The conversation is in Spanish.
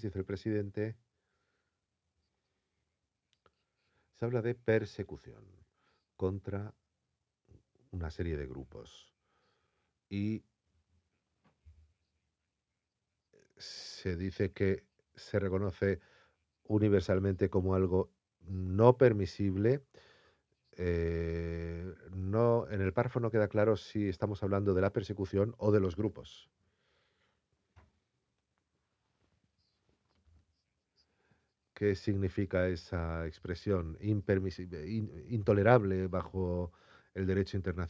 dice el presidente, se habla de persecución contra una serie de grupos y se dice que se reconoce universalmente como algo no permisible. No, en el párrafo no queda claro si estamos hablando de la persecución o de los grupos. ¿Qué significa esa expresión? Impermisible, intolerable bajo el derecho internacional.